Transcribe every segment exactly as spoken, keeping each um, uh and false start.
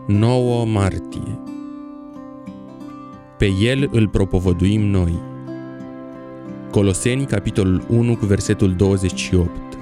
nouă martie. Pe el îl propovăduim noi. Coloseni, capitolul unu, cu versetul douăzeci și opt.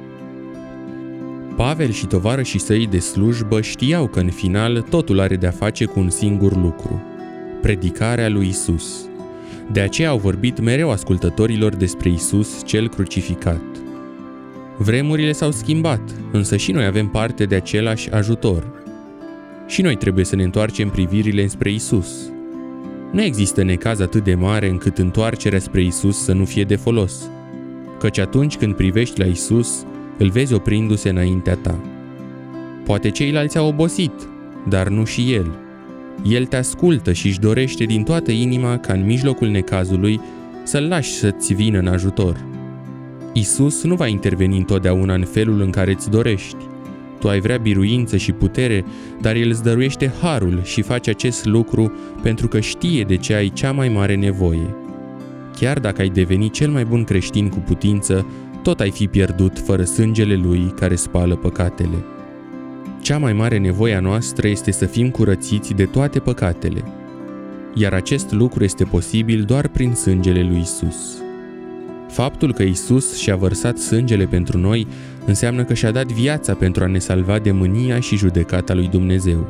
Pavel și tovarășii săi de slujbă știau că în final totul are de-a face cu un singur lucru: predicarea lui Isus. De aceea au vorbit mereu ascultătorilor despre Isus cel crucificat. Vremurile s-au schimbat, însă și noi avem parte de același ajutor. Și noi trebuie să ne întoarcem privirile spre Isus. Nu există necaz atât de mare încât întoarcerea spre Isus să nu fie de folos, căci atunci când privești la Isus, îl vezi oprindu-se înaintea ta. Poate ceilalți au obosit, dar nu și El. El te ascultă și își dorește din toată inima ca în mijlocul necazului să-L lași să-ți vină în ajutor. Isus nu va interveni întotdeauna în felul în care îți dorești. Tu ai vrea biruință și putere, dar El îți dăruiește harul și face acest lucru pentru că știe de ce ai cea mai mare nevoie. Chiar dacă ai deveni cel mai bun creștin cu putință, tot ai fi pierdut fără sângele Lui care spală păcatele. Cea mai mare nevoie a noastră este să fim curățiți de toate păcatele, iar acest lucru este posibil doar prin sângele lui Isus. Faptul că Isus și-a vărsat sângele pentru noi înseamnă că și-a dat viața pentru a ne salva de mânia și judecata lui Dumnezeu.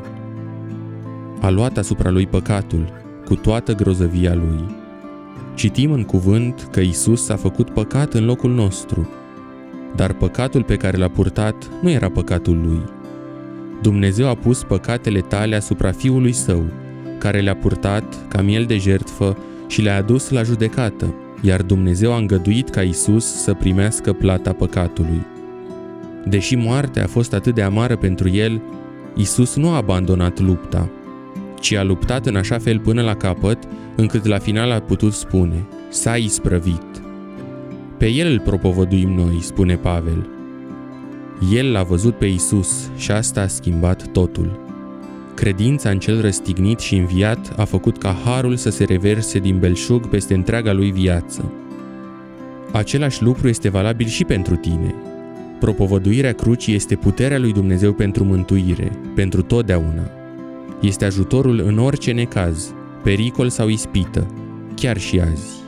A luat asupra Lui păcatul, cu toată grozăvia Lui. Citim în cuvânt că Isus a făcut păcat în locul nostru, dar păcatul pe care l-a purtat nu era păcatul Lui. Dumnezeu a pus păcatele tale asupra Fiului Său, care le-a purtat ca miel de jertfă și le-a adus la judecată, iar Dumnezeu a îngăduit ca Isus să primească plata păcatului. Deși moartea a fost atât de amară pentru El, Isus nu a abandonat lupta, ci a luptat în așa fel până la capăt, încât la final a putut spune: s-a isprăvit. Pe El îl propovăduim noi, spune Pavel. El l-a văzut pe Isus și asta a schimbat totul. Credința în Cel răstignit și înviat a făcut ca harul să se reverse din belșug peste întreaga lui viață. Același lucru este valabil și pentru tine. Propovăduirea crucii este puterea lui Dumnezeu pentru mântuire, pentru totdeauna. Este ajutorul în orice necaz, pericol sau ispită, chiar și azi.